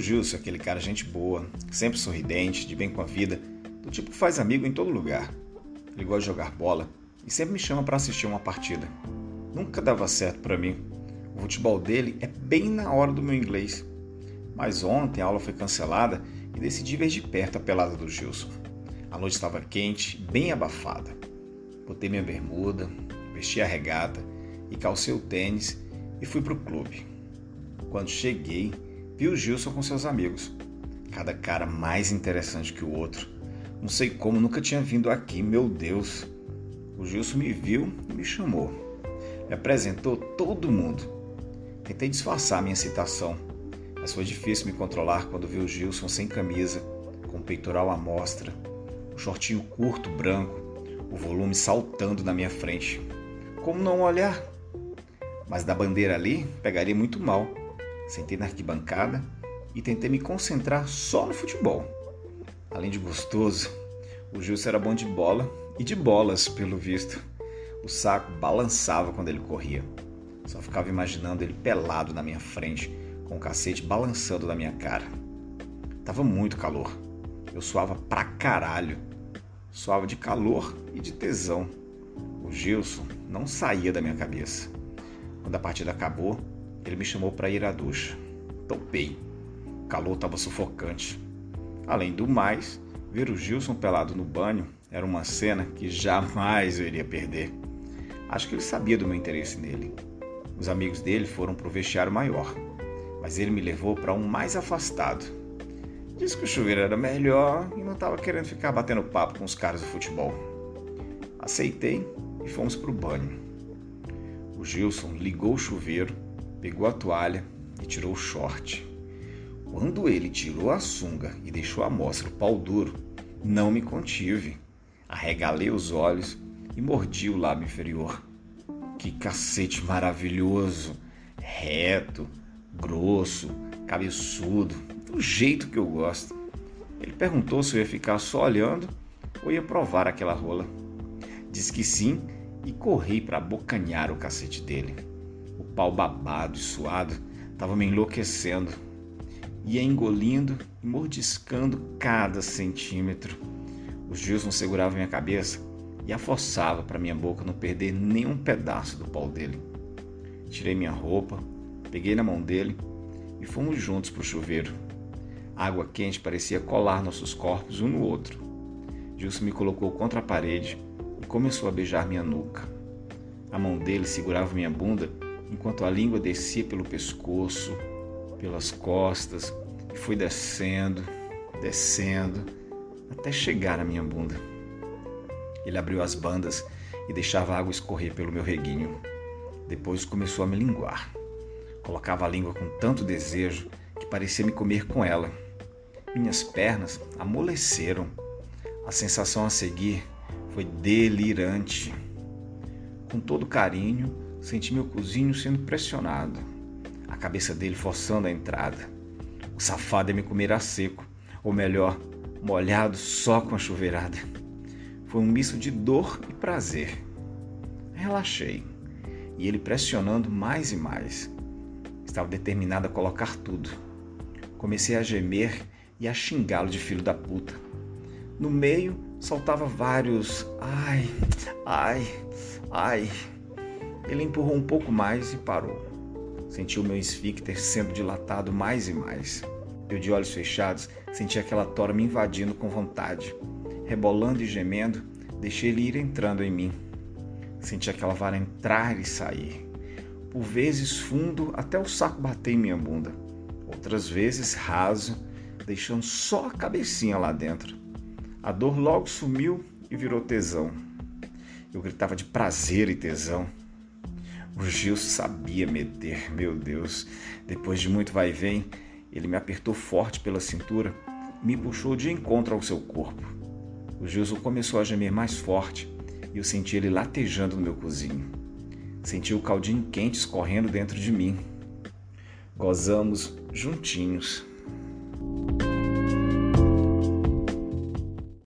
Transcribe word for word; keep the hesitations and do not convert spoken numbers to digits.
Gilson é aquele cara gente boa, sempre sorridente, de bem com a vida, do tipo que faz amigo em todo lugar. Ele gosta de jogar bola e sempre me chama para assistir uma partida. Nunca dava certo para mim. O futebol dele é bem na hora do meu inglês. Mas ontem a aula foi cancelada e decidi ver de perto a pelada do Gilson. A noite estava quente, bem abafada. Botei minha bermuda, vesti a regata e calcei o tênis e fui para o clube. Quando cheguei, vi o Gilson com seus amigos. Cada cara mais interessante que o outro. Não sei como, nunca tinha vindo aqui, meu Deus. O Gilson me viu e me chamou. Me apresentou todo mundo. Tentei disfarçar minha excitação, mas foi difícil me controlar quando vi o Gilson sem camisa, com o peitoral à mostra, um shortinho curto branco, o volume saltando na minha frente. Como não olhar? Mas da bandeira ali, pegaria muito mal. Sentei na arquibancada e tentei me concentrar só no futebol. Além de gostoso, o Gilson era bom de bola e de bolas, pelo visto. O saco balançava quando ele corria. Só ficava imaginando ele pelado na minha frente, com o cacete balançando na minha cara. Tava muito calor. Eu suava pra caralho. Suava de calor e de tesão. O Gilson não saía da minha cabeça. Quando a partida acabou, ele me chamou para ir à ducha. Topei. O calor estava sufocante. Além do mais, ver o Gilson pelado no banho era uma cena que jamais eu iria perder. Acho que ele sabia do meu interesse nele. Os amigos dele foram para o vestiário maior, mas ele me levou para um mais afastado. Disse que o chuveiro era melhor e não estava querendo ficar batendo papo com os caras do futebol. Aceitei e fomos para o banho. O Gilson ligou o chuveiro, pegou a toalha e tirou o short. Quando ele tirou a sunga e deixou à mostra o pau duro, não me contive. Arregalei os olhos e mordi o lábio inferior. Que cacete maravilhoso! Reto, grosso, cabeçudo, do jeito que eu gosto. Ele perguntou se eu ia ficar só olhando ou ia provar aquela rola. Disse que sim e corri para abocanhar o cacete dele. O pau babado e suado estava me enlouquecendo. Ia engolindo e mordiscando cada centímetro. O Gilson segurava minha cabeça e a forçava para minha boca não perder nenhum pedaço do pau dele. Tirei minha roupa, peguei na mão dele e fomos juntos para o chuveiro. A água quente parecia colar nossos corpos um no outro. Gilson me colocou contra a parede e começou a beijar minha nuca. A mão dele segurava minha bunda enquanto a língua descia pelo pescoço, pelas costas e foi descendo, descendo, até chegar na minha bunda. Ele abriu as bandas e deixava a água escorrer pelo meu reguinho. Depois começou a me linguar. Colocava a língua com tanto desejo que parecia me comer com ela. Minhas pernas amoleceram. A sensação a seguir foi delirante. Com todo carinho, senti meu cozinho sendo pressionado. A cabeça dele forçando a entrada. O safado ia me comer a seco, ou melhor, molhado só com a chuveirada. Foi um misto de dor e prazer. Relaxei, e ele pressionando mais e mais. Estava determinado a colocar tudo. Comecei a gemer e a xingá-lo de filho da puta. No meio, soltava vários ai, ai, ai. Ele empurrou um pouco mais e parou. Senti o meu esfíncter sendo dilatado mais e mais. Eu, de olhos fechados, senti aquela tora me invadindo com vontade. Rebolando e gemendo, deixei ele ir entrando em mim. Senti aquela vara entrar e sair. Por vezes fundo até o saco bater em minha bunda. Outras vezes raso, deixando só a cabecinha lá dentro. A dor logo sumiu e virou tesão. Eu gritava de prazer e tesão. O Gilson sabia meter, meu Deus. Depois de muito vai e vem, ele me apertou forte pela cintura e me puxou de encontro ao seu corpo. O Gilson começou a gemer mais forte e eu senti ele latejando no meu cozinho. Senti o caldinho quente escorrendo dentro de mim. Gozamos juntinhos.